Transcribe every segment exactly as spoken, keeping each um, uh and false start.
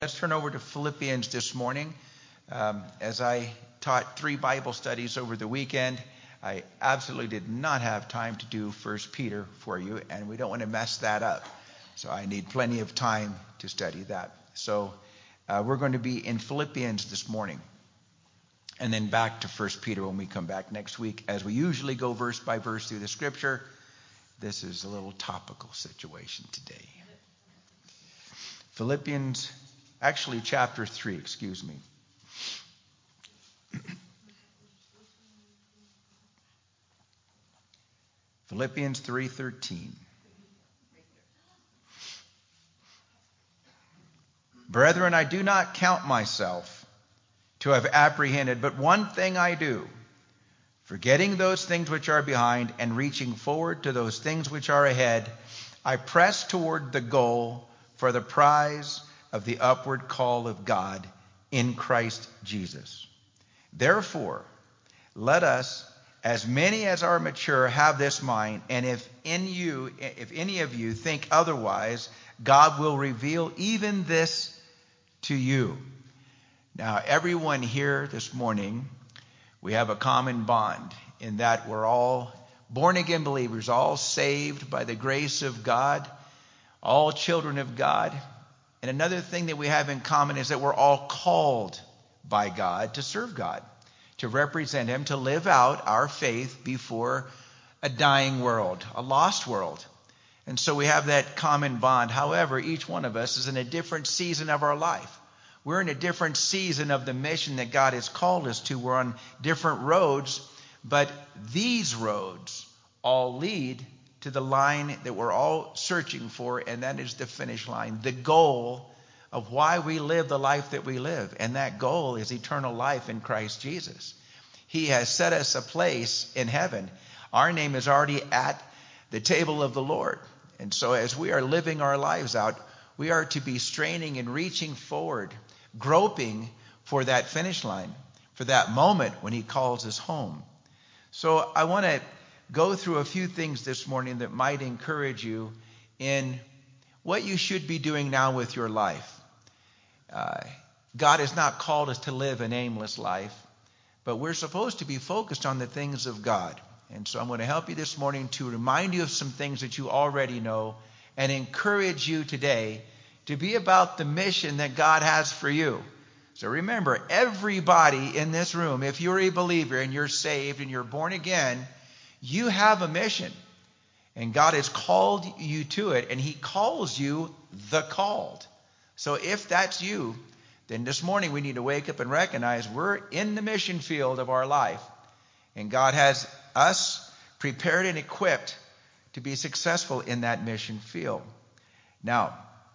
Let's turn over to Philippians this morning. Um, as I taught three Bible studies over the weekend, I absolutely did not have time to do First Peter for you, and we don't want to mess that up. So I need plenty of time to study that. So uh, we're going to be in Philippians this morning, and then back to First Peter when we come back next week. As we usually go verse by verse through the Scripture, this is a little topical situation today. Philippians Actually, chapter three, excuse me. Philippians three thirteen. Brethren, I do not count myself to have apprehended, but one thing I do, forgetting those things which are behind and reaching forward to those things which are ahead, I press toward the goal for the prize of the upward call of God in Christ Jesus. Therefore, let us, as many as are mature, have this mind, and if in you, if any of you think otherwise, God will reveal even this to you. Now, everyone here this morning, we have a common bond in that we're all born-again believers, all saved by the grace of God, all children of God. And another thing that we have in common is that we're all called by God to serve God, to represent Him, to live out our faith before a dying world, a lost world. And so we have that common bond. However, each one of us is in a different season of our life. We're in a different season of the mission that God has called us to. We're on different roads, but these roads all lead to the line that we're all searching for, and that is the finish line, the goal of why we live the life that we live. And that goal is eternal life in Christ Jesus. He has set us a place in heaven. Our name is already at the table of the Lord. And so as we are living our lives out, we are to be straining and reaching forward, groping for that finish line, for that moment when He calls us home. So I want to go through a few things this morning that might encourage you in what you should be doing now with your life. Uh, God has not called us to live an aimless life, but we're supposed to be focused on the things of God. And so I'm going to help you this morning to remind you of some things that you already know and encourage you today to be about the mission that God has for you. So remember, everybody in this room, if you're a believer and you're saved and you're born again, you have a mission, and God has called you to it, and He calls you the called. So if that's you, then this morning we need to wake up and recognize we're in the mission field of our life, and God has us prepared and equipped to be successful in that mission field. Now,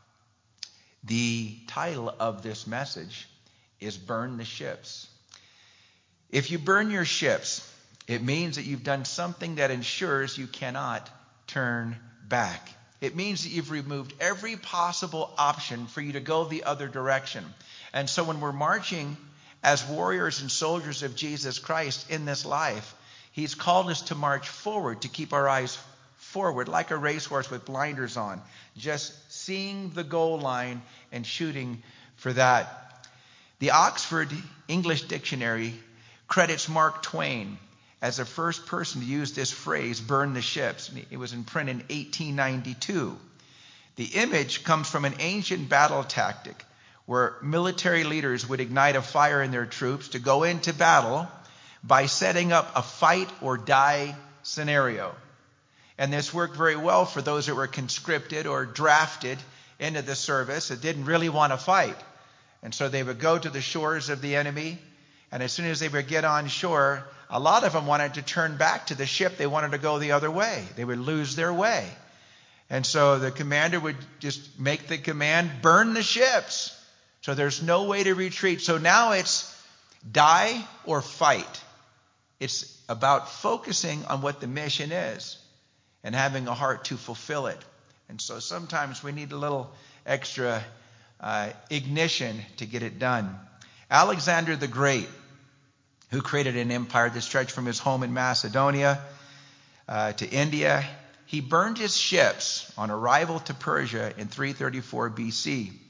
the title of this message is Burn the Ships. If you burn your ships, it means that you've done something that ensures you cannot turn back. It means that you've removed every possible option for you to go the other direction. And so when we're marching as warriors and soldiers of Jesus Christ in this life, He's called us to march forward, to keep our eyes forward like a racehorse with blinders on, just seeing the goal line and shooting for that. The Oxford English Dictionary credits Mark Twain as the first person to use this phrase, burn the ships. It was in print in eighteen ninety-two. The image comes from an ancient battle tactic where military leaders would ignite a fire in their troops to go into battle by setting up a fight or die scenario. And this worked very well for those that were conscripted or drafted into the service that didn't really want to fight. And so they would go to the shores of the enemy, and as soon as they would get on shore, a lot of them wanted to turn back to the ship. They wanted to go the other way. They would lose their way. And so the commander would just make the command, burn the ships. So there's no way to retreat. So now it's die or fight. It's about focusing on what the mission is and having a heart to fulfill it. And so sometimes we need a little extra uh, ignition to get it done. Alexander the Great, who created an empire that stretched from his home in Macedonia uh, to India, he burned his ships on arrival to Persia in three thirty-four B C.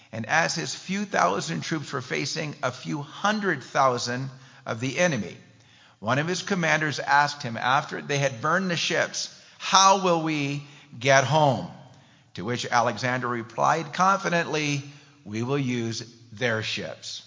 And as his few thousand troops were facing a few hundred thousand of the enemy, one of his commanders asked him after they had burned the ships, "How will we get home?" To which Alexander replied confidently, "We will use their ships."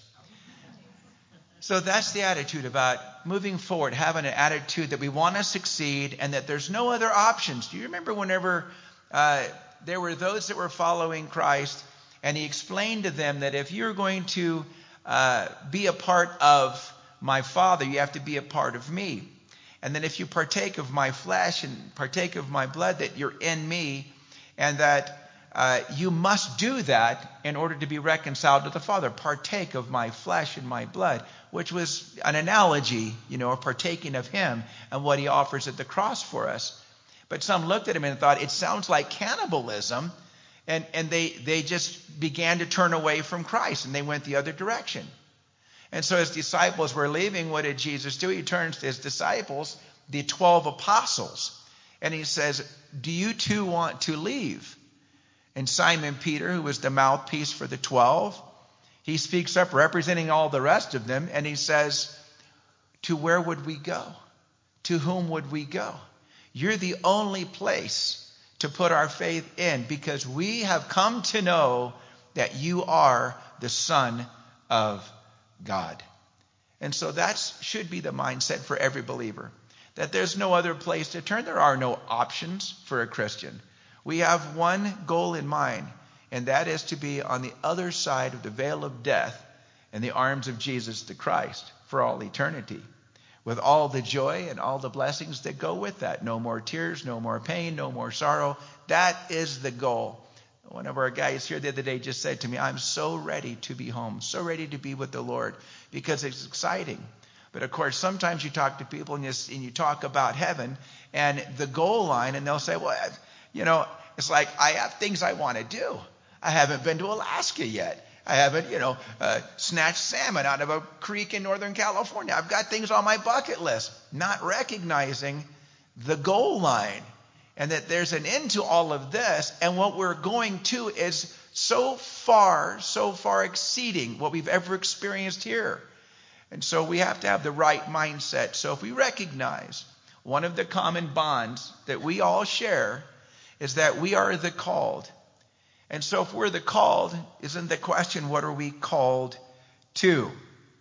So that's the attitude about moving forward, having an attitude that we want to succeed and that there's no other options. Do you remember whenever uh, there were those that were following Christ, and he explained to them that if you're going to uh, be a part of my Father, you have to be a part of me. And then if you partake of my flesh and partake of my blood, that you're in me, and that uh, you must do that in order to be reconciled to the Father. Partake of my flesh and my blood, which was an analogy, you know, of partaking of him and what he offers at the cross for us. But some looked at him and thought, it sounds like cannibalism. And, and they, they just began to turn away from Christ, and they went the other direction. And so his disciples were leaving. What did Jesus do? He turns to his disciples, the twelve apostles, and he says, "Do you too want to leave?" And Simon Peter, who was the mouthpiece for the twelve, he speaks up representing all the rest of them, and he says, "To where would we go? To whom would we go? You're the only place to put our faith in, because we have come to know that you are the Son of God." And so that should be the mindset for every believer, that there's no other place to turn. There are no options for a Christian. We have one goal in mind, and that is to be on the other side of the veil of death in the arms of Jesus the Christ for all eternity, with all the joy and all the blessings that go with that. No more tears, no more pain, no more sorrow. That is the goal. One of our guys here the other day just said to me, "I'm so ready to be home, so ready to be with the Lord," because it's exciting. But of course, sometimes you talk to people and you, and you talk about heaven and the goal line, and they'll say, "Well, you know, it's like I have things I want to do. I haven't been to Alaska yet. I haven't, you know, uh, snatched salmon out of a creek in Northern California. I've got things on my bucket list," not recognizing the goal line and that there's an end to all of this. And what we're going to is so far, so far exceeding what we've ever experienced here. And so we have to have the right mindset. So if we recognize one of the common bonds that we all share is that we are the called. And so if we're the called, isn't the question, what are we called to?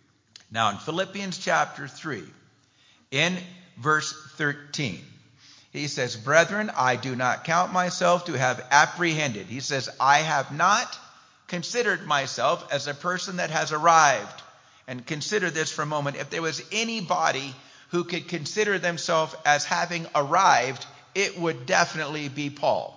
Now in Philippians chapter three, in verse thirteen, he says, "Brethren, I do not count myself to have apprehended." He says, "I have not considered myself as a person that has arrived." And consider this for a moment. If there was anybody who could consider themselves as having arrived, it would definitely be Paul.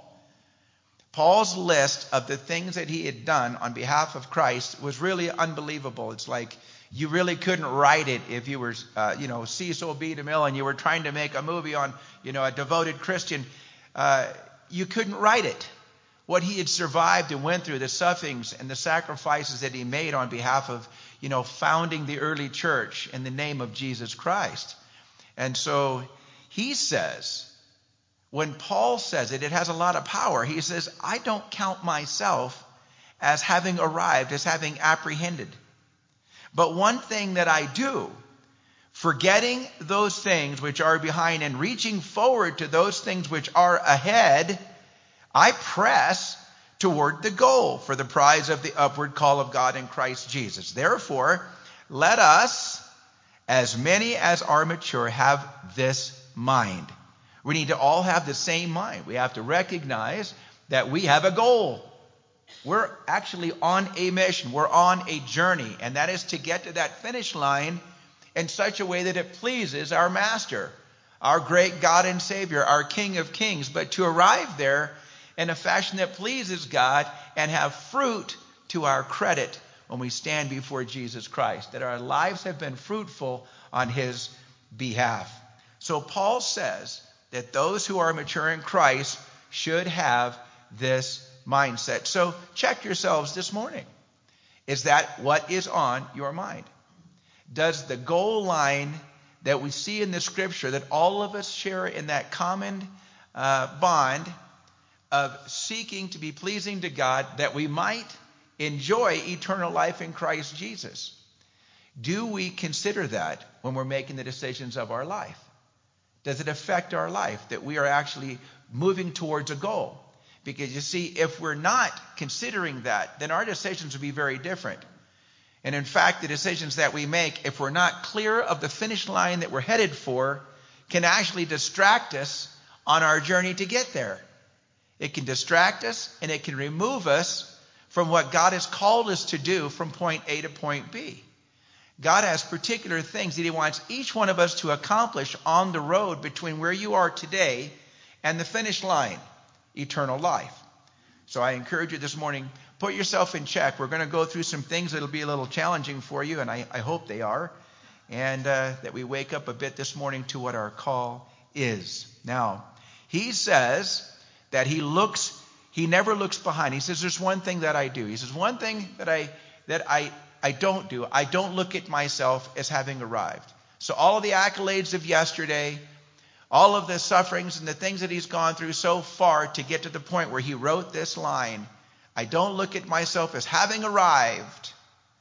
Paul's list of the things that he had done on behalf of Christ was really unbelievable. It's like you really couldn't write it if you were, uh, you know, Cecil B. DeMille and you were trying to make a movie on, you know, a devoted Christian. Uh, you couldn't write it. What he had survived and went through, the sufferings and the sacrifices that he made on behalf of, you know, founding the early church in the name of Jesus Christ. And so he says, when Paul says it, it has a lot of power. He says, "I don't count myself as having arrived, as having apprehended. But one thing that I do, forgetting those things which are behind and reaching forward to those things which are ahead, I press toward the goal for the prize of the upward call of God in Christ Jesus. Therefore, let us, as many as are mature, have this mind." We need to all have the same mind. We have to recognize that we have a goal. We're actually on a mission. We're on a journey. And that is to get to that finish line in such a way that it pleases our Master, our great God and Savior, our King of Kings. But to arrive there in a fashion that pleases God and have fruit to our credit when we stand before Jesus Christ. That our lives have been fruitful on his behalf. So Paul says that those who are mature in Christ should have this mindset. So check yourselves this morning. Is that what is on your mind? Does the goal line that we see in the scripture that all of us share in that common uh, bond of seeking to be pleasing to God, that we might enjoy eternal life in Christ Jesus. Do we consider that when we're making the decisions of our life? Does it affect our life that we are actually moving towards a goal? Because you see, if we're not considering that, then our decisions will be very different. And in fact, the decisions that we make, if we're not clear of the finish line that we're headed for, can actually distract us on our journey to get there. It can distract us and it can remove us from what God has called us to do from point A to point B. God has particular things that he wants each one of us to accomplish on the road between where you are today and the finish line, eternal life. So I encourage you this morning, put yourself in check. We're going to go through some things that will be a little challenging for you, and I, I hope they are. And uh, that we wake up a bit this morning to what our call is. Now, he says that he looks, he never looks behind. He says, there's one thing that I do. He says, one thing that I that I, I don't do, I don't look at myself as having arrived. So all of the accolades of yesterday, all of the sufferings and the things that he's gone through so far to get to the point where he wrote this line, I don't look at myself as having arrived.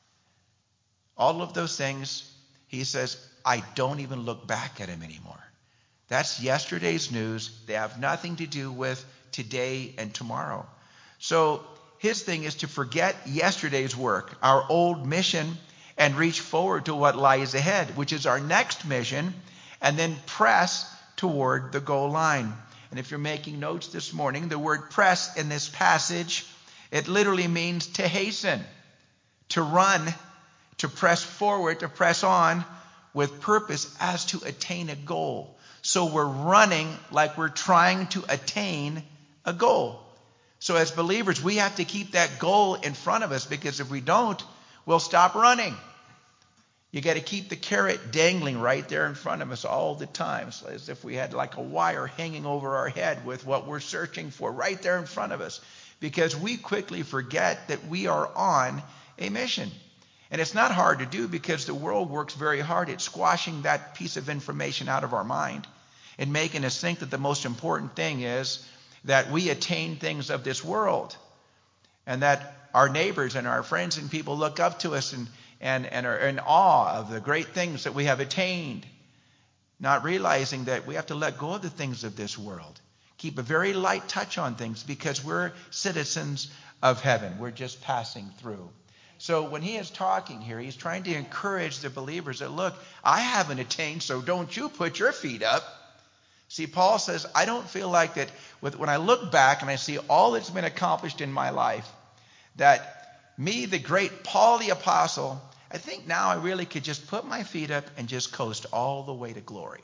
All of those things, he says, I don't even look back at him anymore. That's yesterday's news. They have nothing to do with today and tomorrow. So his thing is to forget yesterday's work, our old mission, and reach forward to what lies ahead, which is our next mission, and then press toward the goal line. And if you're making notes this morning, the word press in this passage, it literally means to hasten, to run, to press forward, to press on with purpose as to attain a goal. So we're running like we're trying to attain a goal. So as believers, we have to keep that goal in front of us, because if we don't, we'll stop running. You got to keep the carrot dangling right there in front of us all the time, so as if we had like a wire hanging over our head with what we're searching for right there in front of us, because we quickly forget that we are on a mission. And it's not hard to do, because the world works very hard at squashing that piece of information out of our mind and making us think that the most important thing is that we attain things of this world, and that our neighbors and our friends and people look up to us and, and, and are in awe of the great things that we have attained, not realizing that we have to let go of the things of this world. Keep a very light touch on things, because we're citizens of heaven. We're just passing through. So when he is talking here, he's trying to encourage the believers that, look, I haven't attained, so don't you put your feet up. See, Paul says, I don't feel like that with, when I look back and I see all that's been accomplished in my life, that me, the great Paul the Apostle, I think now I really could just put my feet up and just coast all the way to glory.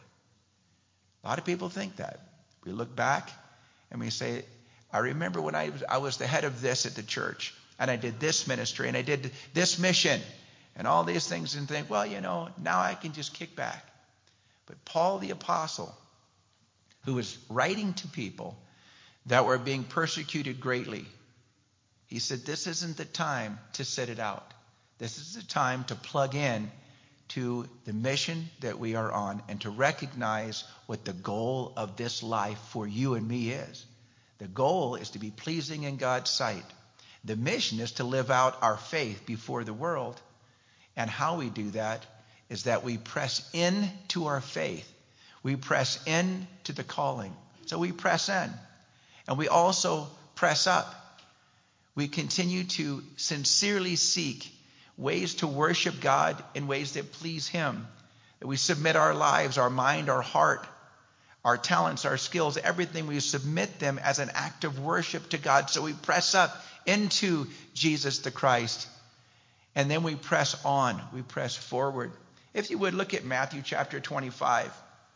A lot of people think that. We look back and we say, I remember when I was, I was the head of this at the church, and I did this ministry, and I did this mission, and all these things, and think, well, you know, now I can just kick back. But Paul the Apostle, who was writing to people that were being persecuted greatly, he said, this isn't the time to sit it out. This is the time to plug in to the mission that we are on, and to recognize what the goal of this life for you and me is. The goal is to be pleasing in God's sight. The mission is to live out our faith before the world. And how we do that is that we press into our faith. We press into the calling. So we press in. And we also press up. We continue to sincerely seek ways to worship God in ways that please him. That we submit our lives, our mind, our heart, our talents, our skills, everything, we submit them as an act of worship to God. So we press up into Jesus the Christ. And then we press on. We press forward. If you would, look at Matthew chapter twenty-five.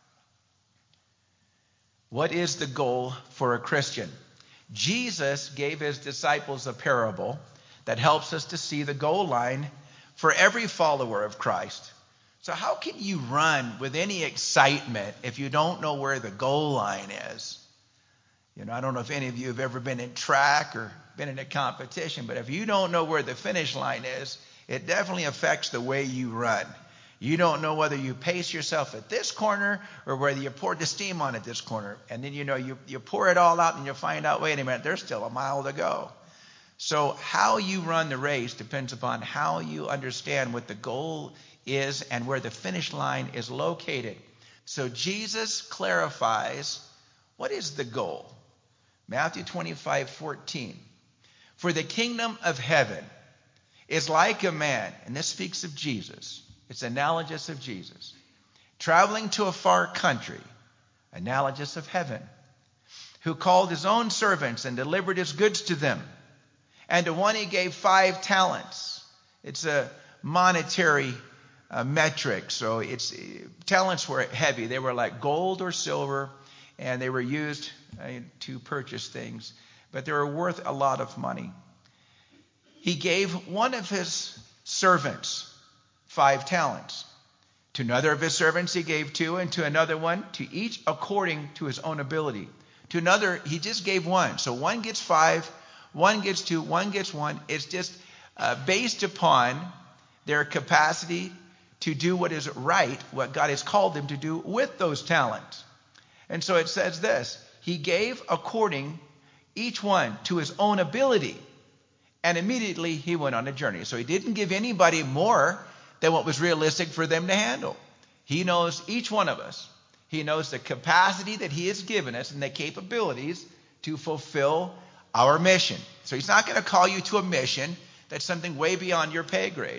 What is the goal for a Christian? Jesus gave his disciples a parable that helps us to see the goal line for every follower of Christ. So how can you run with any excitement if you don't know where the goal line is? You know, I don't know if any of you have ever been in track or been in a competition, but if you don't know where the finish line is, it definitely affects the way you run. You don't know whether you pace yourself at this corner or whether you pour the steam on at this corner. And then, you know, you, you pour it all out and you find out, wait a minute, there's still a mile to go. So how you run the race depends upon how you understand what the goal is and where the finish line is located. So Jesus clarifies what is the goal. Matthew twenty-five fourteen. For the kingdom of heaven is like a man, and this speaks of Jesus. It's analogous of Jesus. Traveling to a far country, analogous of heaven, who called his own servants and delivered his goods to them. And to one he gave five talents. It's a monetary uh, metric. So it's talents were heavy. They were like gold or silver, and they were used uh, to purchase things. But they were worth a lot of money. He gave one of his servants five talents. To another of his servants he gave two, and to another one, to each according to his own ability. To another, he just gave one. So one gets five, one gets two, one gets one. It's just uh, based upon their capacity to do what is right, what God has called them to do with those talents. And so it says this, he gave according each one to his own ability. And immediately he went on a journey. So he didn't give anybody more than what was realistic for them to handle. He knows each one of us. He knows the capacity that he has given us and the capabilities to fulfill our mission. So he's not going to call you to a mission that's something way beyond your pay grade.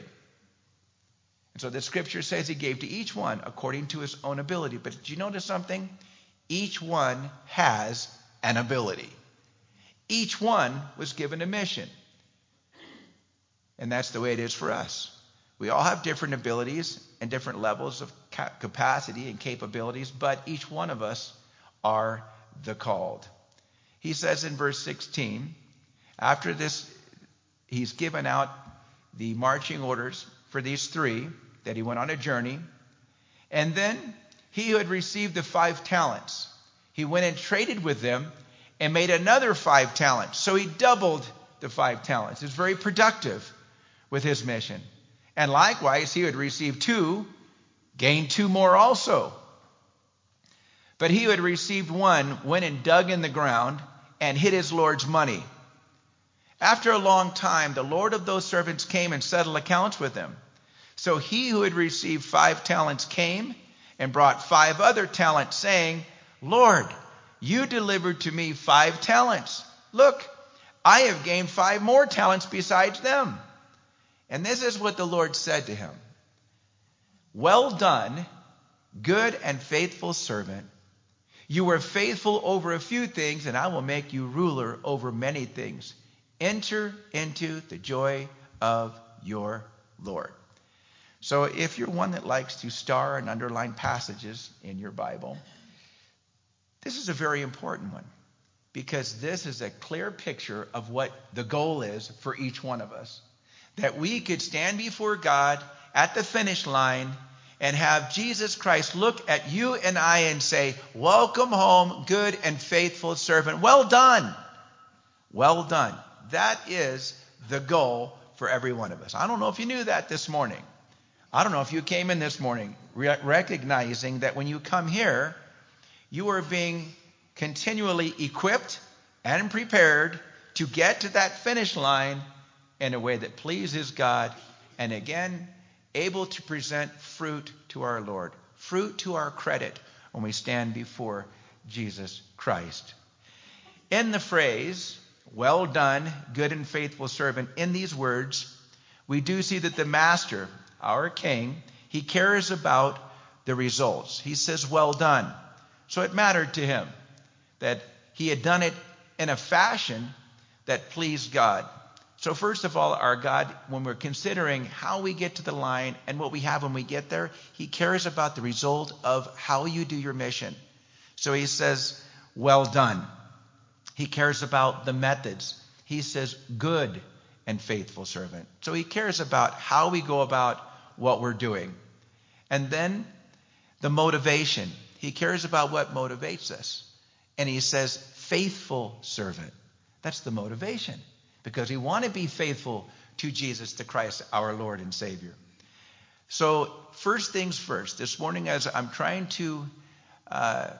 And so the scripture says he gave to each one according to his own ability. But did you notice something? Each one has an ability. Each one was given a mission. And that's the way it is for us. We all have different abilities and different levels of capacity and capabilities, but each one of us are the called. He says in verse sixteen, after this, he's given out the marching orders for these three, that he went on a journey. And then he who had received the five talents, he went and traded with them and made another five talents. So he doubled the five talents. It's very productive with his mission. And likewise, he who had received two, gained two more also. But he who had received one went and dug in the ground and hid his Lord's money. After a long time, the Lord of those servants came and settled accounts with them. So he who had received five talents came and brought five other talents, saying, Lord, you delivered to me five talents. Look, I have gained five more talents besides them. And this is what the Lord said to him. Well done, good and faithful servant. You were faithful over a few things, and I will make you ruler over many things. Enter into the joy of your Lord. So if you're one that likes to star and underline passages in your Bible, this is a very important one, because this is a clear picture of what the goal is for each one of us. That we could stand before God at the finish line and have Jesus Christ look at you and I and say, welcome home, good and faithful servant. Well done. Well done. That is the goal for every one of us. I don't know if you knew that this morning. I don't know if you came in this morning re- recognizing that when you come here, you are being continually equipped and prepared to get to that finish line in a way that pleases God, and again, able to present fruit to our Lord, fruit to our credit when we stand before Jesus Christ. In the phrase, well done, good and faithful servant, in these words, we do see that the master, our king, he cares about the results. He says, well done. So it mattered to him that he had done it in a fashion that pleased God. So first of all, our God, when we're considering how we get to the line and what we have when we get there, he cares about the result of how you do your mission. So he says, well done. He cares about the methods. He says, good and faithful servant. So he cares about how we go about what we're doing. And then the motivation. He cares about what motivates us. And he says, faithful servant. That's the motivation. Because we want to be faithful to Jesus the Christ, our Lord and Savior. So first things first, this morning as I'm trying to uh,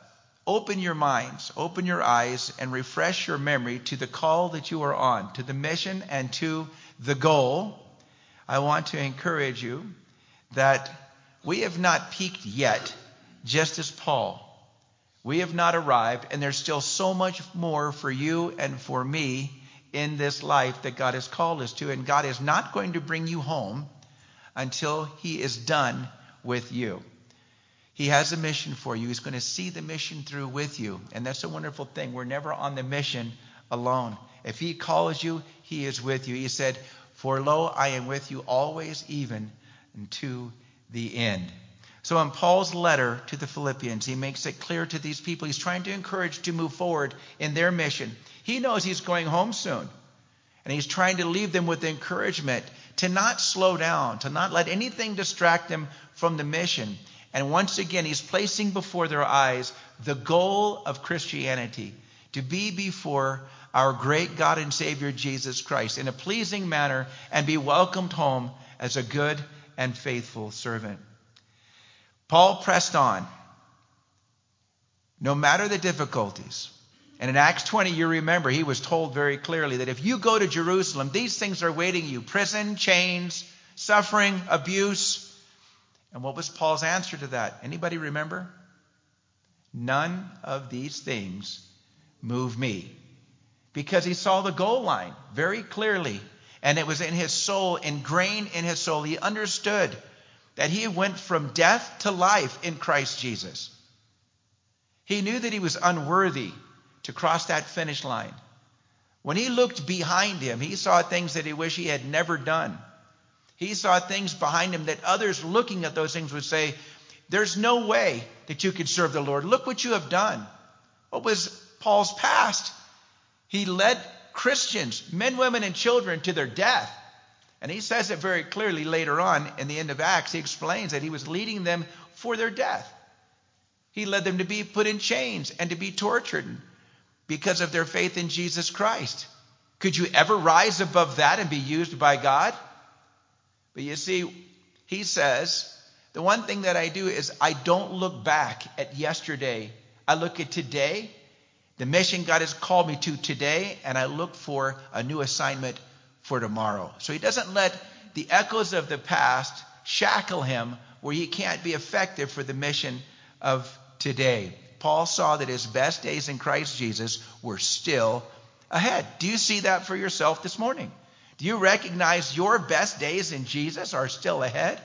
open your minds, open your eyes, and refresh your memory to the call that you are on, to the mission and to the goal, I want to encourage you that we have not peaked yet, just as Paul. We have not arrived, and there's still so much more for you and for me in this life that God has called us to. And God is not going to bring you home until he is done with you. He has a mission for you. He's going to see the mission through with you. And that's a wonderful thing. We're never on the mission alone. If he calls you, he is with you. He said, "For lo, I am with you always, even unto the end." So in Paul's letter to the Philippians, he makes it clear to these people he's trying to encourage to move forward in their mission. He knows he's going home soon. And he's trying to leave them with encouragement to not slow down, to not let anything distract them from the mission. And once again, he's placing before their eyes the goal of Christianity, to be before our great God and Savior Jesus Christ in a pleasing manner and be welcomed home as a good and faithful servant. Paul pressed on, no matter the difficulties. And in Acts twenty, you remember, he was told very clearly that if you go to Jerusalem, these things are waiting you: prison, chains, suffering, abuse. And what was Paul's answer to that? Anybody remember? None of these things move me. Because he saw the goal line very clearly. And it was in his soul, ingrained in his soul. He understood that he went from death to life in Christ Jesus. He knew that he was unworthy to cross that finish line. When he looked behind him, he saw things that he wished he had never done. He saw things behind him that others looking at those things would say, "There's no way that you could serve the Lord. Look what you have done." What was Paul's past? He led Christians, men, women, and children, to their death. And he says it very clearly later on in the end of Acts. He explains that he was leading them for their death. He led them to be put in chains and to be tortured because of their faith in Jesus Christ. Could you ever rise above that and be used by God? But you see, he says, the one thing that I do is I don't look back at yesterday. I look at today, the mission God has called me to today, and I look for a new assignment for tomorrow. So he doesn't let the echoes of the past shackle him where he can't be effective for the mission of today. Paul saw that his best days in Christ Jesus were still ahead. Do you see that for yourself this morning? Do you recognize your best days in Jesus are still ahead?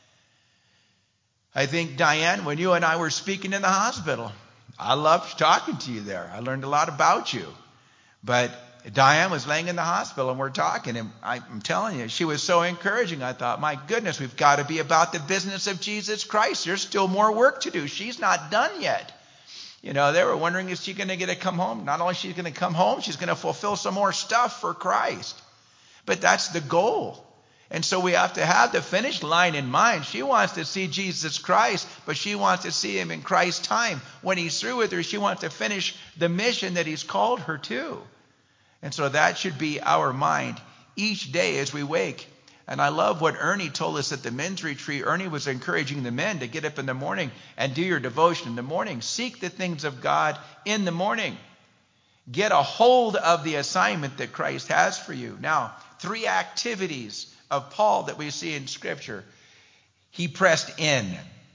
I think, Diane, when you and I were speaking in the hospital, I loved talking to you there. I learned a lot about you. But Diane was laying in the hospital and we're talking, and I'm telling you, she was so encouraging. I thought, my goodness, we've got to be about the business of Jesus Christ. There's still more work to do. She's not done yet. You know, they were wondering, is she going to get to come home? Not only is she going to come home, she's going to fulfill some more stuff for Christ. But that's the goal. And so we have to have the finish line in mind. She wants to see Jesus Christ, but she wants to see him in Christ's time. When he's through with her, she wants to finish the mission that he's called her to. And so that should be our mind each day as we wake. And I love what Ernie told us at the men's retreat. Ernie was encouraging the men to get up in the morning and do your devotion in the morning. Seek the things of God in the morning. Get a hold of the assignment that Christ has for you. Now, three activities of Paul that we see in Scripture. He pressed in.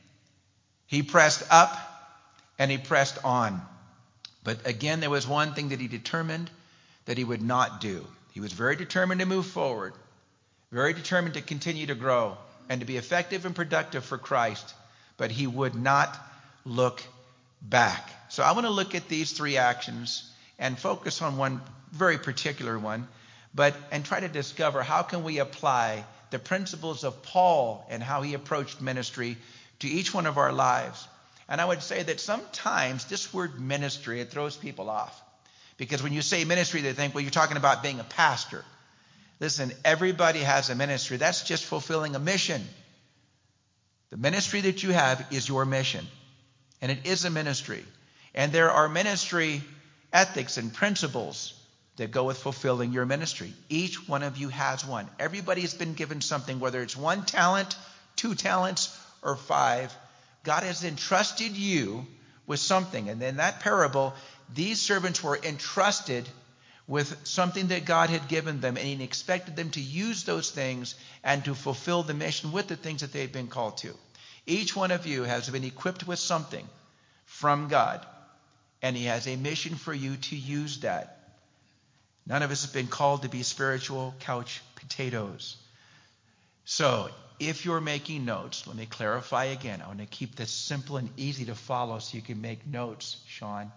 He pressed up and he pressed on. But again, there was one thing that he determined that he would not do. He was very determined to move forward, very determined to continue to grow and to be effective and productive for Christ, but he would not look back. So I want to look at these three actions and focus on one very particular one, but and try to discover how can we apply the principles of Paul and how he approached ministry to each one of our lives. And I would say that sometimes this word ministry, it throws people off. Because when you say ministry, they think, well, you're talking about being a pastor. Listen, everybody has a ministry. That's just fulfilling a mission. The ministry that you have is your mission. And it is a ministry. And there are ministry ethics and principles that go with fulfilling your ministry. Each one of you has one. Everybody's been given something, whether it's one talent, two talents, or five. God has entrusted you with something. And in that parable, these servants were entrusted with something that God had given them, and he expected them to use those things and to fulfill the mission with the things that they had been called to. Each one of you has been equipped with something from God, and he has a mission for you to use that. None of us have been called to be spiritual couch potatoes. So, if you're making notes, let me clarify again. I want to keep this simple and easy to follow so you can make notes, Sean.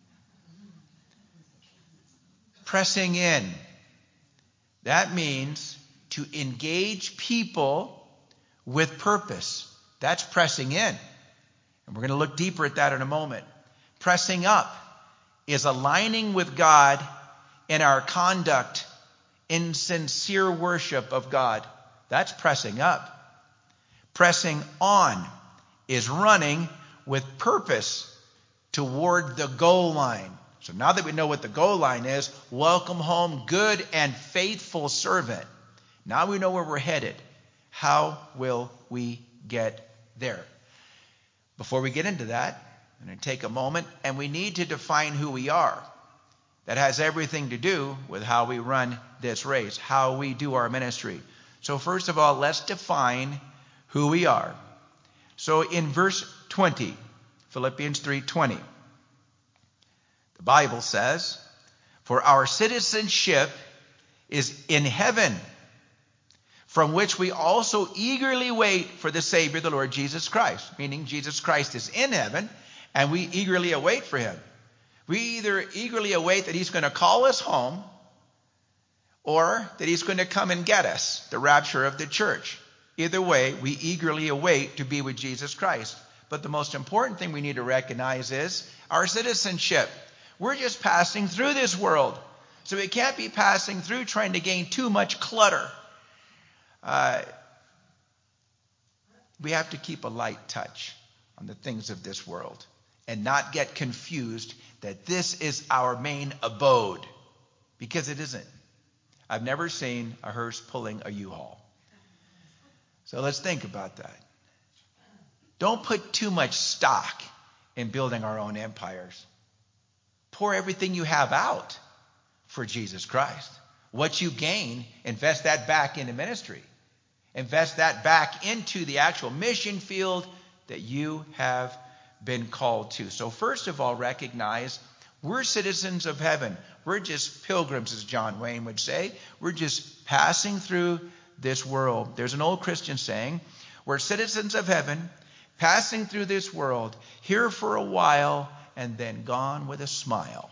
Pressing in. That means to engage people with purpose. That's pressing in. And we're going to look deeper at that in a moment. Pressing up is aligning with God in our conduct in sincere worship of God. That's pressing up. Pressing on is running with purpose toward the goal line. So now that we know what the goal line is, welcome home, good and faithful servant. Now we know where we're headed. How will we get there? Before we get into that, I'm going to take a moment, and we need to define who we are. That has everything to do with how we run this race, how we do our ministry. So first of all, let's define who we are. So in verse twenty, Philippians three twenty, the Bible says, "For our citizenship is in heaven, from which we also eagerly wait for the Savior, the Lord Jesus Christ." Meaning Jesus Christ is in heaven, and we eagerly await for him. We either eagerly await that he's going to call us home, or that he's going to come and get us, the rapture of the church. Either way, we eagerly await to be with Jesus Christ. But the most important thing we need to recognize is our citizenship. We're just passing through this world. So we can't be passing through trying to gain too much clutter. Uh, we have to keep a light touch on the things of this world and not get confused that this is our main abode, because it isn't. I've never seen a hearse pulling a U-Haul. So let's think about that. Don't put too much stock in building our own empires. Pour everything you have out for Jesus Christ. What you gain, invest that back into ministry. Invest that back into the actual mission field that you have been called to. So first of all, recognize we're citizens of heaven. We're just pilgrims, as John Wayne would say. We're just passing through this world. There's an old Christian saying, we're citizens of heaven, passing through this world, here for a while, and then gone with a smile.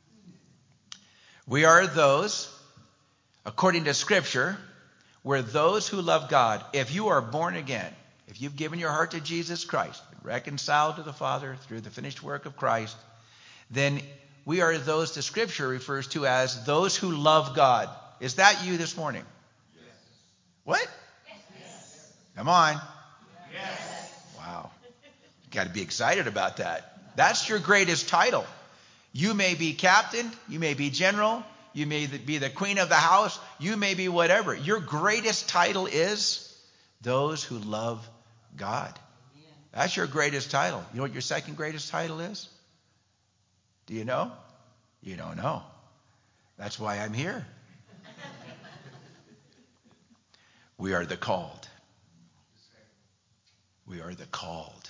We are those, according to Scripture, we're those who love God. If you are born again, if you've given your heart to Jesus Christ, reconciled to the Father through the finished work of Christ, then we are those the Scripture refers to as those who love God. Is that you this morning? Yes. What? Yes. Come on. Yes. Wow. You got to be excited about that. That's your greatest title. You may be captain, you may be general, you may be the queen of the house, you may be whatever. Your greatest title is those who love God. That's your greatest title. You know what your second greatest title is? Do you know? You don't know. That's why I'm here. We are the called. We are the called.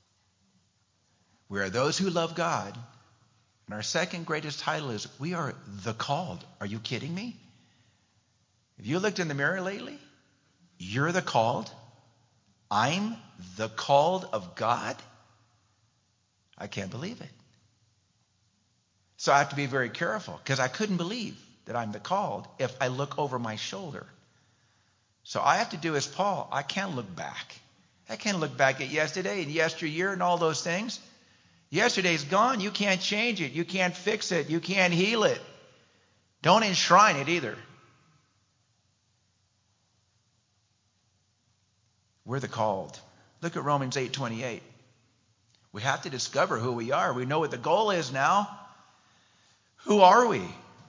We are those who love God. And our second greatest title is we are the called. Are you kidding me? Have you looked in the mirror lately? You're the called. I'm the called of God. I can't believe it. So I have to be very careful, because I couldn't believe that I'm the called if I look over my shoulder. So I have to do as Paul. I can't look back. I can't look back at yesterday and yesteryear and all those things. Yesterday's gone. You can't change it. You can't fix it. You can't heal it. Don't enshrine it either. We're the called. Look at Romans eight twenty-eight. We have to discover who we are. We know what the goal is now. Who are we?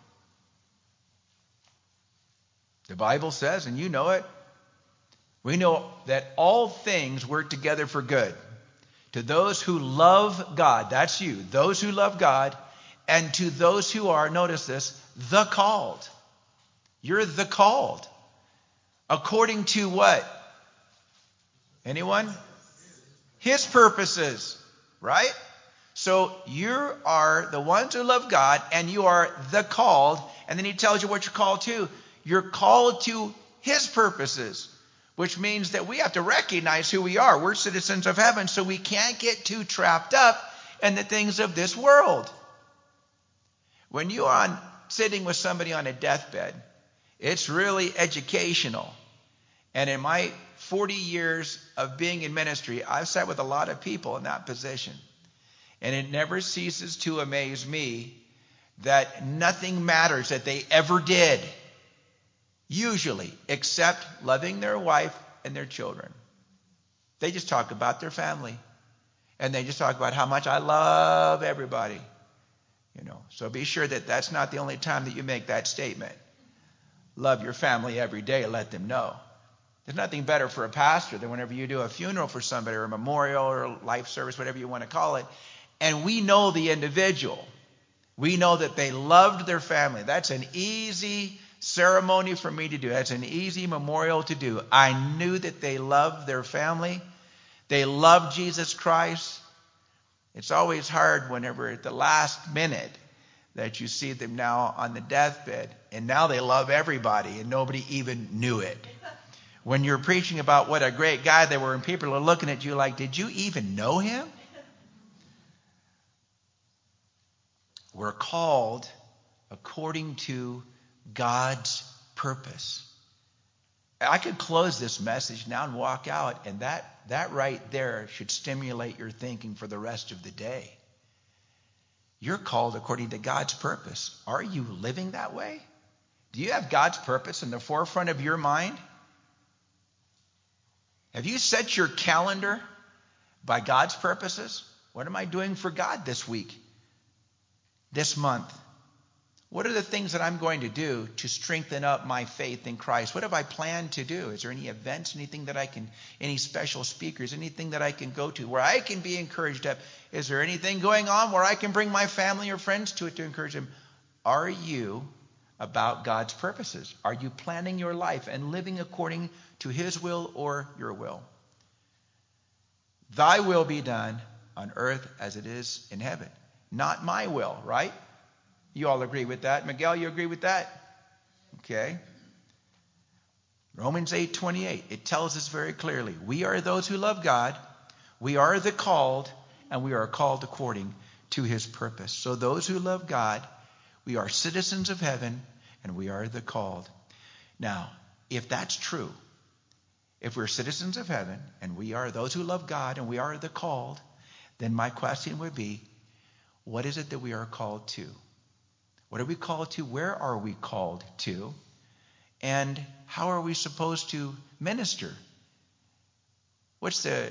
The Bible says, and you know it, we know that all things work together for good To those who love God, that's you, those who love God, and to those who are, notice this, the called. You're the called. According to what? Anyone? His purposes, right? So you are the ones who love God, and you are the called. And then he tells you what you're called to. You're called to his purposes, which means that we have to recognize who we are. We're citizens of heaven, so we can't get too trapped up in the things of this world. When you are on, sitting with somebody on a deathbed, it's really educational. And in my forty years of being in ministry, I've sat with a lot of people in that position. And it never ceases to amaze me that nothing matters that they ever did, usually, except loving their wife and their children. They just talk about their family. And they just talk about how much I love everybody. You know, so be sure that that's not the only time that you make that statement. Love your family every day. Let them know. There's nothing better for a pastor than whenever you do a funeral for somebody or a memorial or a life service, whatever you want to call it, and we know the individual. We know that they loved their family. That's an easy ceremony for me to do. That's an easy memorial to do. I knew that they loved their family. They loved Jesus Christ. It's always hard whenever at the last minute that you see them now on the deathbed, and now they love everybody and nobody even knew it. When you're preaching about what a great guy they were and people are looking at you like, did you even know him? We're called according to God's purpose. I could close this message now and walk out, and that, that right there should stimulate your thinking for the rest of the day. You're called according to God's purpose. Are you living that way? Do you have God's purpose in the forefront of your mind? Have you set your calendar by God's purposes? What am I doing for God this week, this month? What are the things that I'm going to do to strengthen up my faith in Christ? What have I planned to do? Is there any events, anything that I can, any special speakers, anything that I can go to where I can be encouraged up? Is there anything going on where I can bring my family or friends to it to encourage them? Are you about God's purposes? Are you planning your life and living according to his will or your will? Thy will be done on earth as it is in heaven. Not my will, right? You all agree with that? Miguel, you agree with that? Okay. Romans eight twenty-eight, it tells us very clearly, we are those who love God, we are the called, and we are called according to his purpose. So those who love God, we are citizens of heaven, and we are the called. Now, if that's true, if we're citizens of heaven, and we are those who love God, and we are the called, then my question would be, what is it that we are called to? What are we called to? Where are we called to? And how are we supposed to minister? What's the,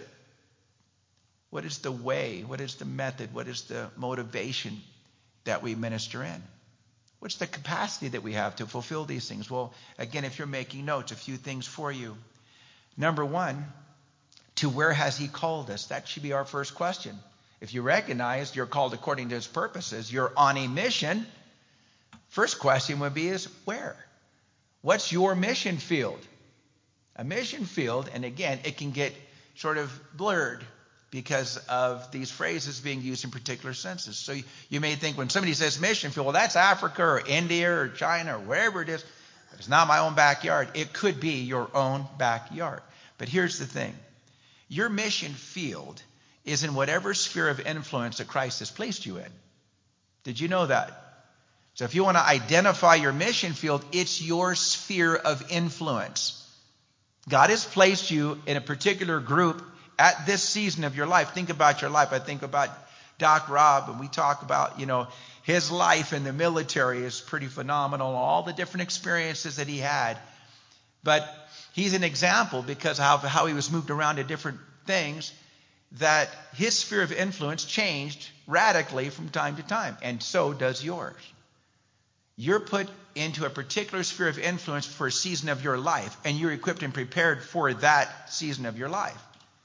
what is the way? What is the method? What is the motivation that we minister in? What's the capacity that we have to fulfill these things? Well, again, if you're making notes, a few things for you. Number one, to where has he called us? That should be our first question. If you recognize you're called according to his purposes, you're on a mission. First question would be is where? What's your mission field? A mission field, and again, it can get sort of blurred because of these phrases being used in particular senses. So you, you may think when somebody says mission field, well, that's Africa or India or China or wherever it is. But it's not my own backyard. It could be your own backyard. But here's the thing. Your mission field is in whatever sphere of influence that Christ has placed you in. Did you know that? So if you want to identify your mission field, it's your sphere of influence. God has placed you in a particular group at this season of your life. Think about your life. I think about Doc Rob, and we talk about, you know, his life in the military is pretty phenomenal, all the different experiences that he had. But he's an example because of how he was moved around to different things, that his sphere of influence changed radically from time to time, and so does yours. You're put into a particular sphere of influence for a season of your life, and you're equipped and prepared for that season of your life.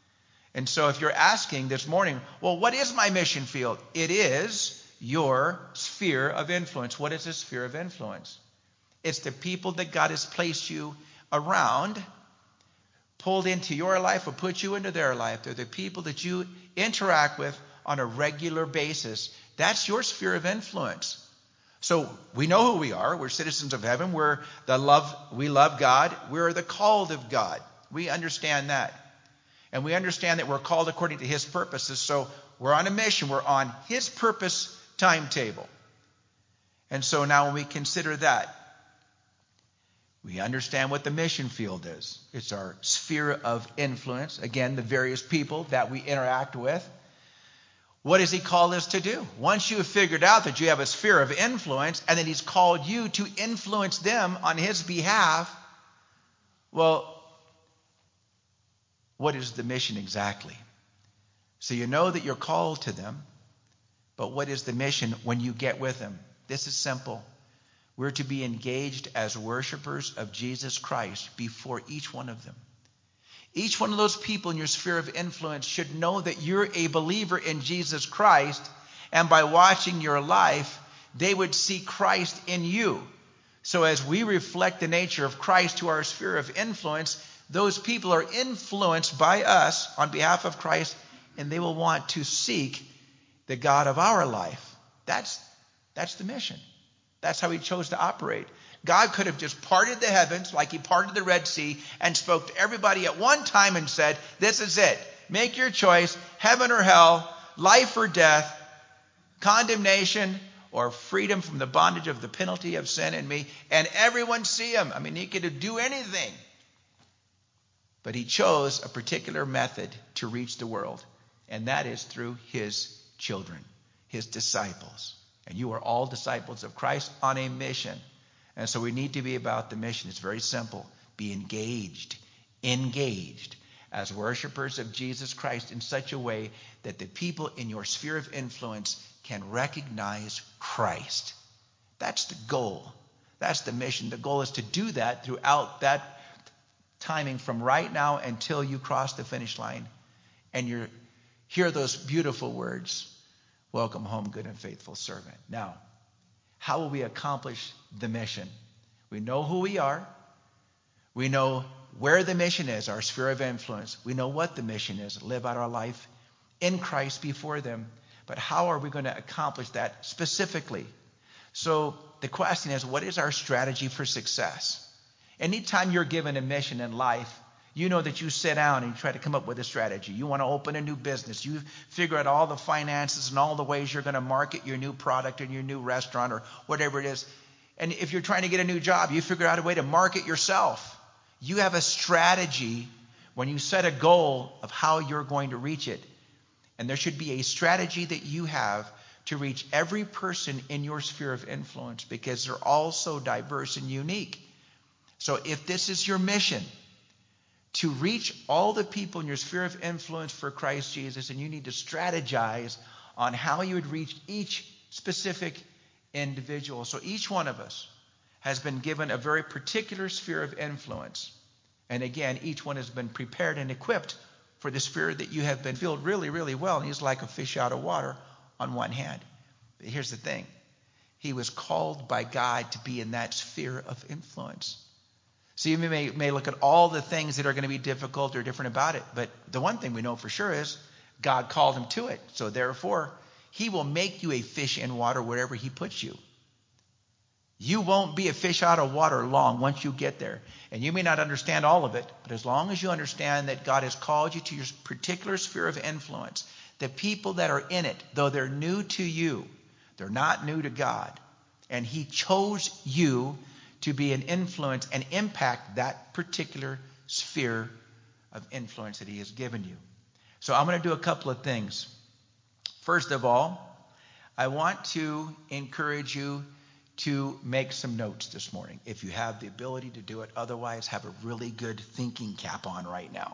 And so if you're asking this morning, well, what is my mission field? It is your sphere of influence. What is a sphere of influence? It's the people that God has placed you around, pulled into your life or put you into their life. They're the people that you interact with on a regular basis. That's your sphere of influence. So we know who we are. We're citizens of heaven. We're the love, we love God. We're the called of God. We understand that. And we understand that we're called according to his purposes. So we're on a mission. We're on his purpose timetable. And so now when we consider that, we understand what the mission field is. It's our sphere of influence. Again, the various people that we interact with. What does he call us to do? Once you have figured out that you have a sphere of influence and that he's called you to influence them on his behalf, well, what is the mission exactly? So you know that you're called to them, but what is the mission when you get with them? This is simple. We're to be engaged as worshipers of Jesus Christ before each one of them. Each one of those people in your sphere of influence should know that you're a believer in Jesus Christ, and by watching your life, they would see Christ in you. So as we reflect the nature of Christ to our sphere of influence, those people are influenced by us on behalf of Christ, and they will want to seek the God of our life. That's, that's the mission. That's how he chose to operate. God could have just parted the heavens like he parted the Red Sea and spoke to everybody at one time and said, this is it. Make your choice, heaven or hell, life or death, condemnation or freedom from the bondage of the penalty of sin in me, and everyone see him. I mean, he could do anything. But he chose a particular method to reach the world, and that is through his children, his disciples. And you are all disciples of Christ on a mission. And so we need to be about the mission. It's very simple. Be engaged, engaged as worshipers of Jesus Christ in such a way that the people in your sphere of influence can recognize Christ. That's the goal. That's the mission. The goal is to do that throughout that timing from right now until you cross the finish line and you hear those beautiful words, welcome home, good and faithful servant. Now, how will we accomplish the mission? We know who we are. We know where the mission is, our sphere of influence. We know what the mission is, live out our life in Christ before them. But how are we going to accomplish that specifically? So the question is, what is our strategy for success? Anytime you're given a mission in life, you know that you sit down and you try to come up with a strategy. You want to open a new business. You figure out all the finances and all the ways you're going to market your new product and your new restaurant or whatever it is. And if you're trying to get a new job, you figure out a way to market yourself. You have a strategy when you set a goal of how you're going to reach it. And there should be a strategy that you have to reach every person in your sphere of influence because they're all so diverse and unique. So if this is your mission, to reach all the people in your sphere of influence for Christ Jesus, and you need to strategize on how you would reach each specific individual. So each one of us has been given a very particular sphere of influence. And again, each one has been prepared and equipped for the sphere that you have been filled really, really well. And he's like a fish out of water on one hand. But here's the thing. He was called by God to be in that sphere of influence. So you may, may look at all the things that are going to be difficult or different about it. But the one thing we know for sure is God called him to it. So therefore, he will make you a fish in water wherever he puts you. You won't be a fish out of water long once you get there. And you may not understand all of it, but as long as you understand that God has called you to your particular sphere of influence, the people that are in it, though they're new to you, they're not new to God. And he chose you to be an influence and impact that particular sphere of influence that he has given you. So I'm going to do a couple of things. First of all, I want to encourage you to make some notes this morning, if you have the ability to do it. Otherwise, have a really good thinking cap on right now.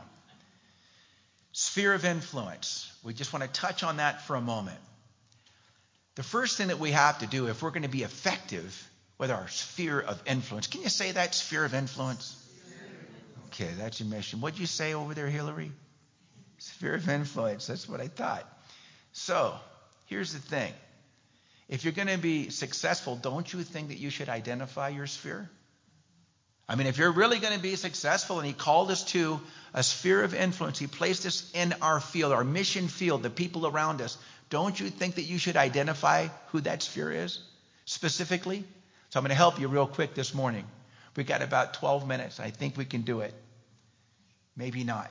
Sphere of influence. We just want to touch on that for a moment. The first thing that we have to do if we're going to be effective with our sphere of influence. Can you say that, sphere of influence? Okay, that's your mission. What'd you say over there, Hillary? Sphere of influence. That's what I thought. So, here's the thing. If you're going to be successful, don't you think that you should identify your sphere? I mean, if you're really going to be successful, and he called us to a sphere of influence, he placed us in our field, our mission field, the people around us, don't you think that you should identify who that sphere is specifically? So I'm going to help you real quick this morning. We've got about twelve minutes. I think we can do it. Maybe not.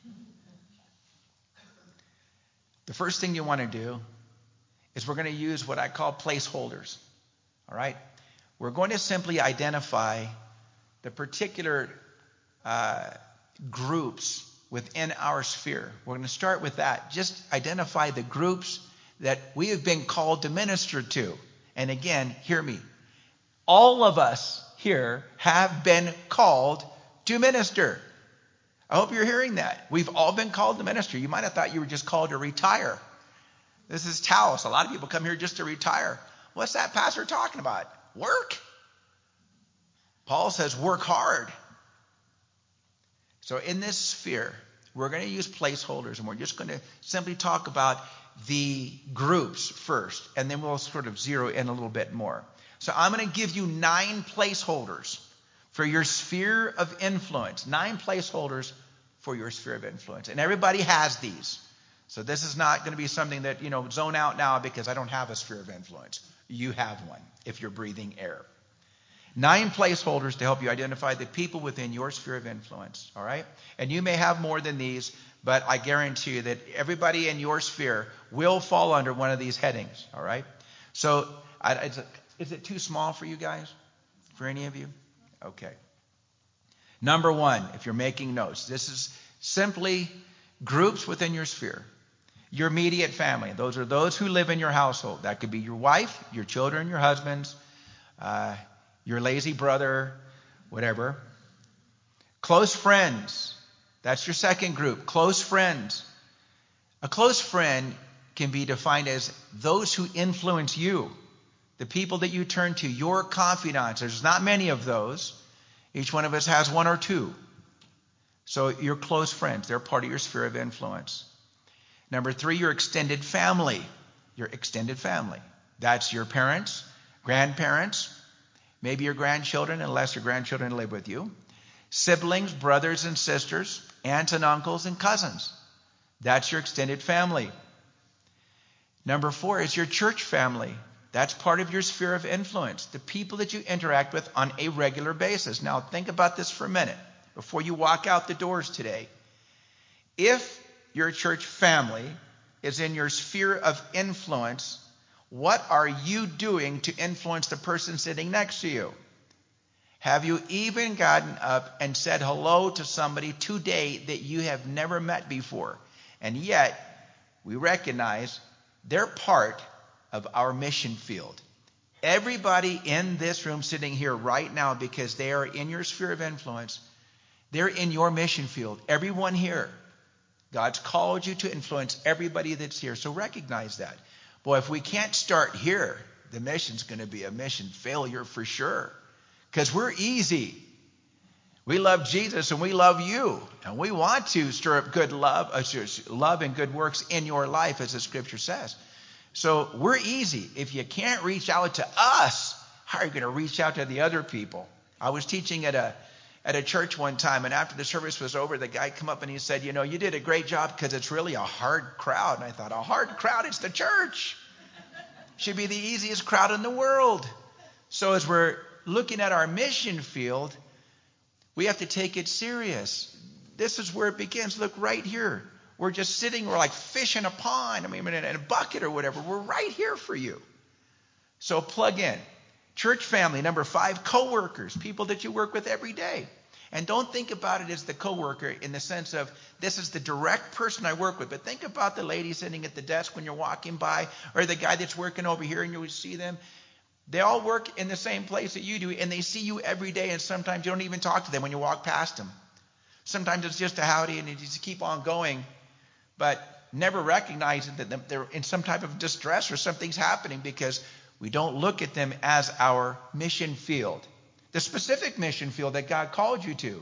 The first thing you want to do is we're going to use what I call placeholders. All right? We're going to simply identify the particular uh, groups within our sphere. We're going to start with that. Just identify the groups that we have been called to minister to. And again, hear me. All of us here have been called to minister. I hope you're hearing that. We've all been called to minister. You might have thought you were just called to retire. This is Taos. A lot of people come here just to retire. What's that pastor talking about? Work? Paul says work hard. So in this sphere, we're going to use placeholders, and we're just going to simply talk about the groups first, and then we'll sort of zero in a little bit more. So I'm going to give you nine placeholders for your sphere of influence. Nine placeholders for your sphere of influence. And everybody has these. So this is not going to be something that, you know, zone out now because I don't have a sphere of influence. You have one if you're breathing air. Nine placeholders to help you identify the people within your sphere of influence. All right? And you may have more than these, but I guarantee you that everybody in your sphere will fall under one of these headings. All right? So I, is, it, is it too small for you guys? For any of you? Okay. Number one, if you're making notes, this is simply groups within your sphere. Your immediate family. Those are those who live in your household. That could be your wife, your children, your husbands, uh, your lazy brother, whatever. Close friends. That's your second group. Close friends. A close friend can be defined as those who influence you. The people that you turn to, your confidants. There's not many of those. Each one of us has one or two. So your close friends, they're part of your sphere of influence. Number three, your extended family. Your extended family. That's your parents, grandparents, maybe your grandchildren, unless your grandchildren live with you. Siblings, brothers and sisters, aunts and uncles and cousins. That's your extended family. Number four is your church family. That's part of your sphere of influence, the people that you interact with on a regular basis. Now, think about this for a minute before you walk out the doors today. If your church family is in your sphere of influence, what are you doing to influence the person sitting next to you? Have you even gotten up and said hello to somebody today that you have never met before? And yet, we recognize they're part of our mission field. Everybody in this room sitting here right now, because they are in your sphere of influence, they're in your mission field. Everyone here. God's called you to influence everybody that's here. So recognize that. Boy, if we can't start here, the mission's going to be a mission failure for sure. Because we're easy. We love Jesus and we love you. And we want to stir up good love, uh, love and good works in your life, as the scripture says. So we're easy. If you can't reach out to us, how are you going to reach out to the other people? I was teaching at a at a church one time, and after the service was over, the guy come up and he said, you know, you did a great job because it's really a hard crowd. And I thought, a hard crowd? It's the church. Should be the easiest crowd in the world. So as we're looking at our mission field, we have to take it serious. This is where it begins. Look right here. We're just sitting, we're like fish in a pond, I mean, in a bucket or whatever. We're right here for you. So plug in. Church family, number five, coworkers, people that you work with every day. And don't think about it as the coworker in the sense of this is the direct person I work with. But think about the lady sitting at the desk when you're walking by, or the guy that's working over here and you see them. They all work in the same place that you do, and they see you every day, and sometimes you don't even talk to them when you walk past them. Sometimes it's just a howdy, and you just keep on going, but never recognize that they're in some type of distress or something's happening because we don't look at them as our mission field. The specific mission field that God called you to.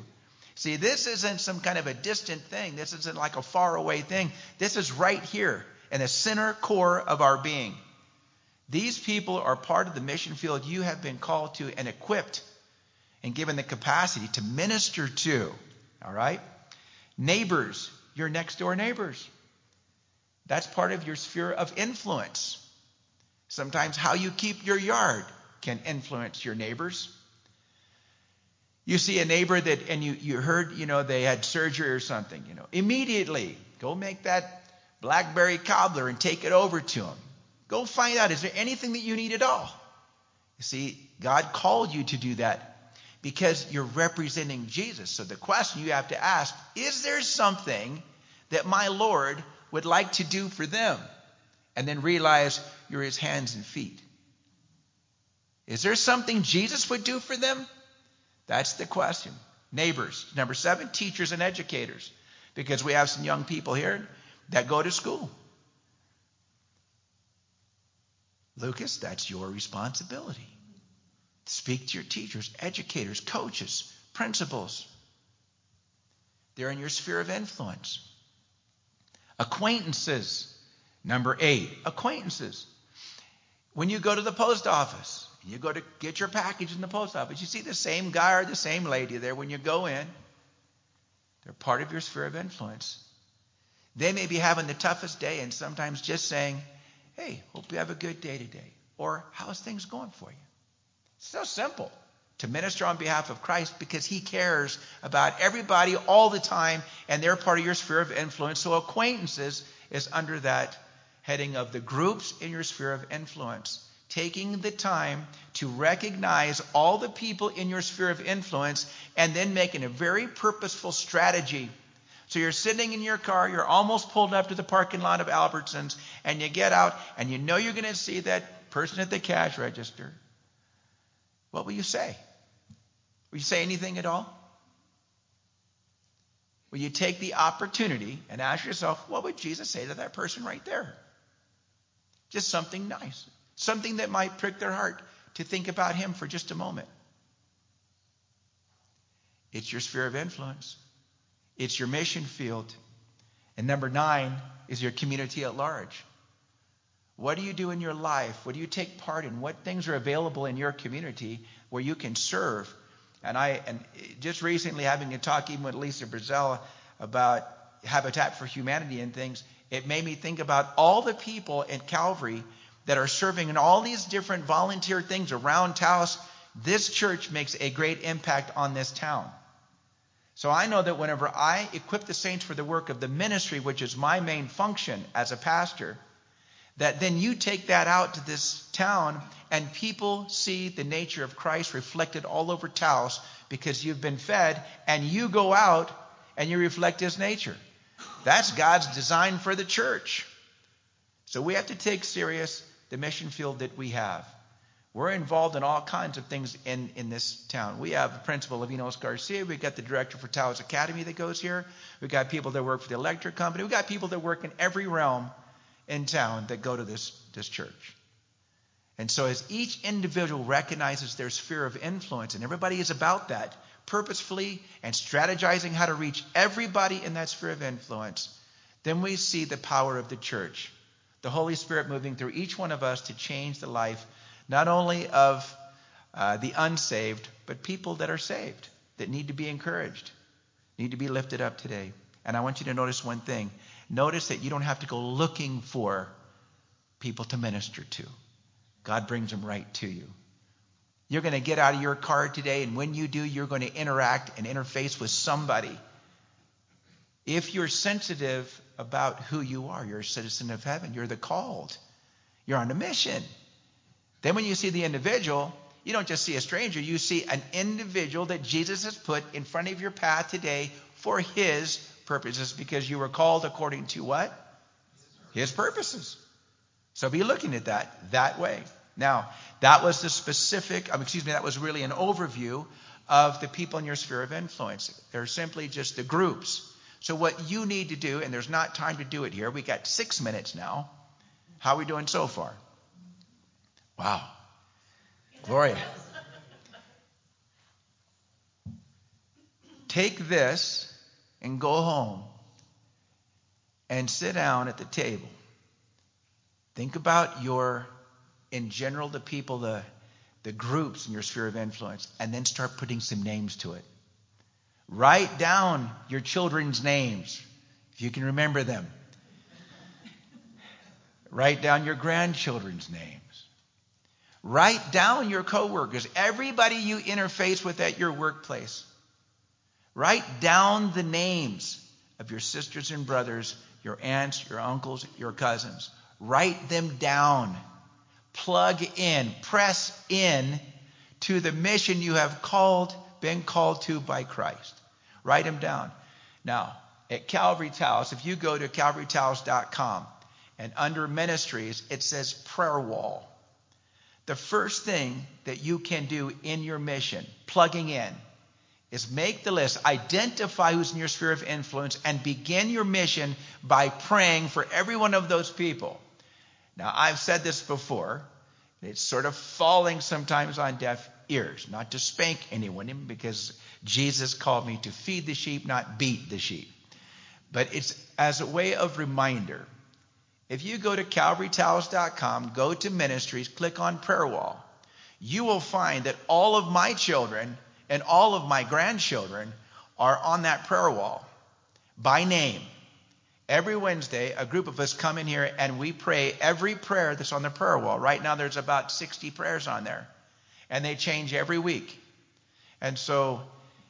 See, this isn't some kind of a distant thing. This isn't like a faraway thing. This is right here in the center core of our being. These people are part of the mission field you have been called to and equipped and given the capacity to minister to. All right? Neighbors, your next door neighbors. That's part of your sphere of influence. Sometimes how you keep your yard can influence your neighbors. You see a neighbor that, and you, you heard, you know, they had surgery or something, you know, immediately go make that blackberry cobbler and take it over to them. Go find out, is there anything that you need at all? You see, God called you to do that because you're representing Jesus. So the question you have to ask, is there something that my Lord would like to do for them? And then realize you're his hands and feet. Is there something Jesus would do for them? That's the question. Neighbors. Number seven, teachers and educators. Because we have some young people here that go to school. Lucas, that's your responsibility. Speak to your teachers, educators, coaches, principals. They're in your sphere of influence. Acquaintances. Number eight, acquaintances. When you go to the post office, you go to get your package in the post office, you see the same guy or the same lady there when you go in. They're part of your sphere of influence. They may be having the toughest day and sometimes just saying, hey, hope you have a good day today. Or, how's things going for you? It's so simple to minister on behalf of Christ because he cares about everybody all the time and they're part of your sphere of influence. So acquaintances is under that heading of the groups in your sphere of influence. Taking the time to recognize all the people in your sphere of influence and then making a very purposeful strategy. So you're sitting in your car, you're almost pulled up to the parking lot of Albertsons, and you get out and you know you're going to see that person at the cash register. What will you say? Will you say anything at all? Will you take the opportunity and ask yourself, what would Jesus say to that person right there? Just something nice. Something that might prick their heart to think about him for just a moment. It's your sphere of influence. It's your mission field. And number nine is your community at large. What do you do in your life? What do you take part in? What things are available in your community where you can serve? And I, and just recently having a talk even with Lisa Brazell about Habitat for Humanity and things, it made me think about all the people in Calvary that are serving in all these different volunteer things around Taos. This church makes a great impact on this town. So I know that whenever I equip the saints for the work of the ministry, which is my main function as a pastor, that then you take that out to this town and people see the nature of Christ reflected all over Taos because you've been fed and you go out and you reflect his nature. That's God's design for the church. So we have to take serious the mission field that we have. We're involved in all kinds of things in, in this town. We have the principal, Levinos Garcia. We've got the director for Taos Academy that goes here. We've got people that work for the electric company. We've got people that work in every realm in town that go to this, this church. And so as each individual recognizes their sphere of influence, and everybody is about that, purposefully and strategizing how to reach everybody in that sphere of influence, then we see the power of the church. The Holy Spirit moving through each one of us to change the life, not only of uh, the unsaved, but people that are saved, that need to be encouraged, need to be lifted up today. And I want you to notice one thing. Notice that you don't have to go looking for people to minister to. God brings them right to you. You're going to get out of your car today, and when you do, you're going to interact and interface with somebody. If you're sensitive about who you are, you're a citizen of heaven. You're the called. You're on a mission. Then when you see the individual, you don't just see a stranger. You see an individual that Jesus has put in front of your path today for his purposes, because you were called according to what? His purposes. So be looking at that that way. Now, that was the specific, um, excuse me, that was really an overview of the people in your sphere of influence. They're simply just the groups. So what you need to do, and there's not time to do it here. We got six minutes now. How are we doing so far? Wow. Gloria. take this and go home and sit down at the table. Think about your, in general, the people, the, the groups in your sphere of influence, and then start putting some names to it. Write down your children's names, if you can remember them. Write down your grandchildren's names. Write down your coworkers, everybody you interface with at your workplace. Write down the names of your sisters and brothers, your aunts, your uncles, your cousins. Write them down. Plug in, press in to the mission you have called, been called to by Christ. Write them down. Now, at Calvary Taos, if you go to calvary taos dot com and under ministries, it says prayer wall. The first thing that you can do in your mission, plugging in, is make the list, identify who's in your sphere of influence, and begin your mission by praying for every one of those people. Now, I've said this before. It's sort of falling sometimes on deaf ears. Not to spank anyone, because Jesus called me to feed the sheep, not beat the sheep. But it's as a way of reminder. If you go to calvary taos dot com, go to ministries, click on prayer wall, you will find that all of my children and all of my grandchildren are on that prayer wall by name. Every Wednesday, a group of us come in here and we pray every prayer that's on the prayer wall. Right now, there's about sixty prayers on there, and they change every week. And so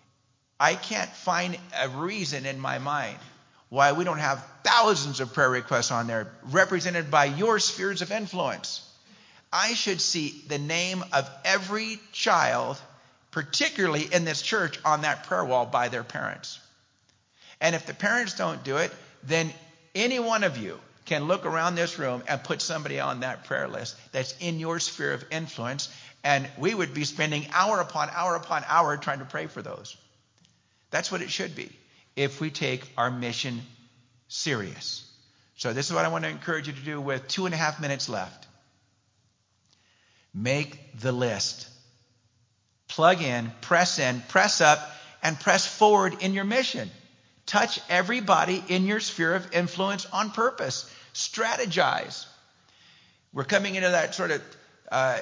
I can't find a reason in my mind why we don't have thousands of prayer requests on there represented by your spheres of influence. I should see the name of every child, particularly in this church, on that prayer wall by their parents. And if the parents don't do it, then any one of you can look around this room and put somebody on that prayer list that's in your sphere of influence, and we would be spending hour upon hour upon hour trying to pray for those. That's what it should be if we take our mission serious. So this is what I want to encourage you to do with two and a half minutes left. Make the list. Plug in, press in, press up, and press forward in your mission. Touch everybody in your sphere of influence on purpose. Strategize. We're coming into that sort of uh,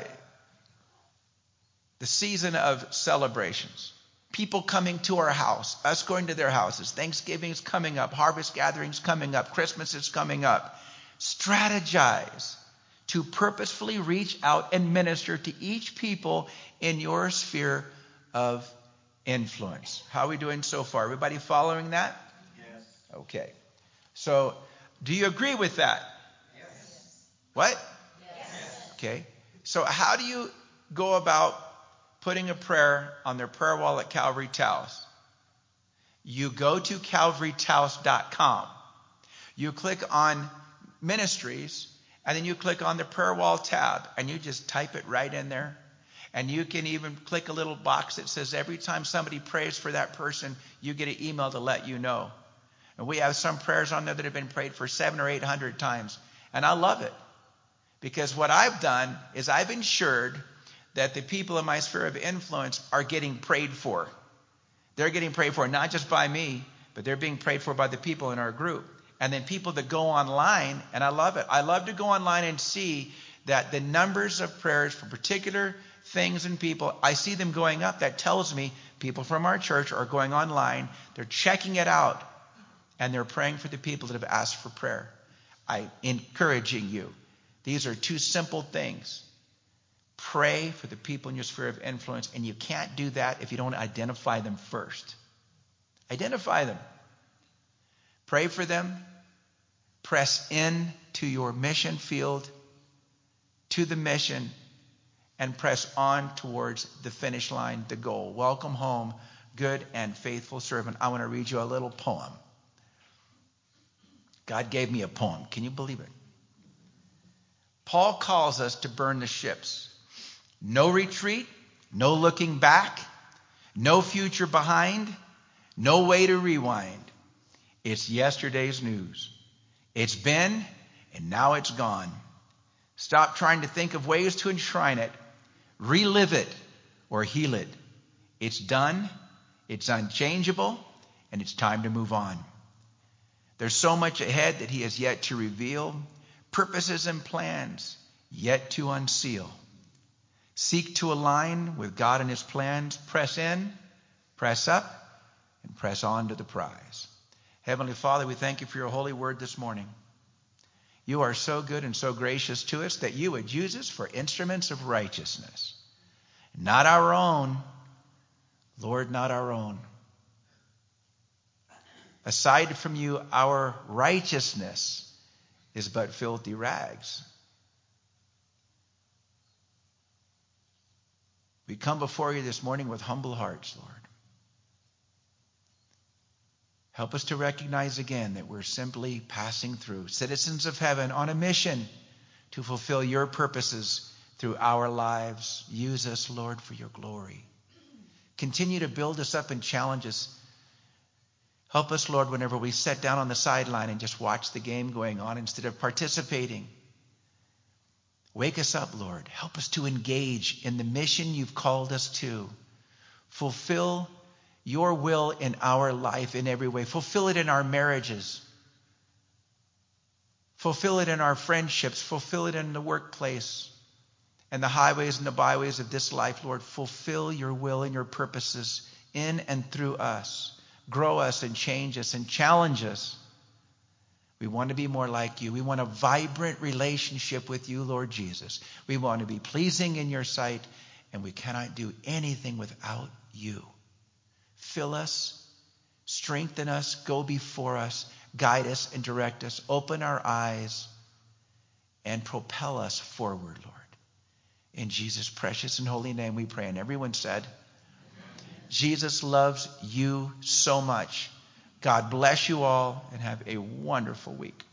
the season of celebrations. People coming to our house, us going to their houses. Thanksgiving's coming up. Harvest gathering's coming up. Christmas is coming up. Strategize to purposefully reach out and minister to each people in your sphere of influence. How are we doing so far? Everybody following that? Yes. Okay. So, do you agree with that? Yes. What? Yes. Okay. So, how do you go about putting a prayer on their prayer wall at Calvary Taos? You go to calvary taos dot com. You click on ministries, and then you click on the prayer wall tab, and you just type it right in there. And you can even click a little box that says every time somebody prays for that person, you get an email to let you know. And we have some prayers on there that have been prayed for seven or eight hundred times. And I love it. Because what I've done is I've ensured that the people in my sphere of influence are getting prayed for. They're getting prayed for not just by me, but they're being prayed for by the people in our group. And then people that go online, and I love it. I love to go online and see that the numbers of prayers for particular things and people, I see them going up. That tells me people from our church are going online. They're checking it out, and they're praying for the people that have asked for prayer. I'm encouraging you. These are two simple things. Pray for the people in your sphere of influence, and you can't do that if you don't identify them first. Identify them. Pray for them. Press in to your mission field, to the mission, and press on towards the finish line, the goal. Welcome home, good and faithful servant. I want to read you a little poem. God gave me a poem. Can you believe it? Paul calls us to burn the ships. No retreat, no looking back, no future behind, no way to rewind. It's yesterday's news. It's been, and now it's gone. Stop trying to think of ways to enshrine it. Relive it or heal it. It's done. It's unchangeable, and it's time to move on. There's so much ahead that he has yet to reveal, purposes and plans yet to unseal. Seek to align with God and his plans. Press in, press up, and press on to the prize. Heavenly Father, we thank you for your holy word this morning. You are so good and so gracious to us that you would use us for instruments of righteousness. Not our own, Lord, not our own. Aside from you, our righteousness is but filthy rags. We come before you this morning with humble hearts, Lord. Help us to recognize again that we're simply passing through, citizens of heaven on a mission to fulfill your purposes through our lives. Use us, Lord, for your glory. Continue to build us up and challenge us. Help us, Lord, whenever we sit down on the sideline and just watch the game going on instead of participating. Wake us up, Lord. Help us to engage in the mission you've called us to. Fulfill your will in our life in every way. Fulfill it in our marriages. Fulfill it in our friendships. Fulfill it in the workplace and the highways and the byways of this life, Lord. Fulfill your will and your purposes in and through us. Grow us and change us and challenge us. We want to be more like you. We want a vibrant relationship with you, Lord Jesus. We want to be pleasing in your sight, and we cannot do anything without you. Fill us, strengthen us, go before us, guide us and direct us. Open our eyes and propel us forward, Lord. In Jesus' precious and holy name we pray. And everyone said, Jesus loves you so much. God bless you all and have a wonderful week.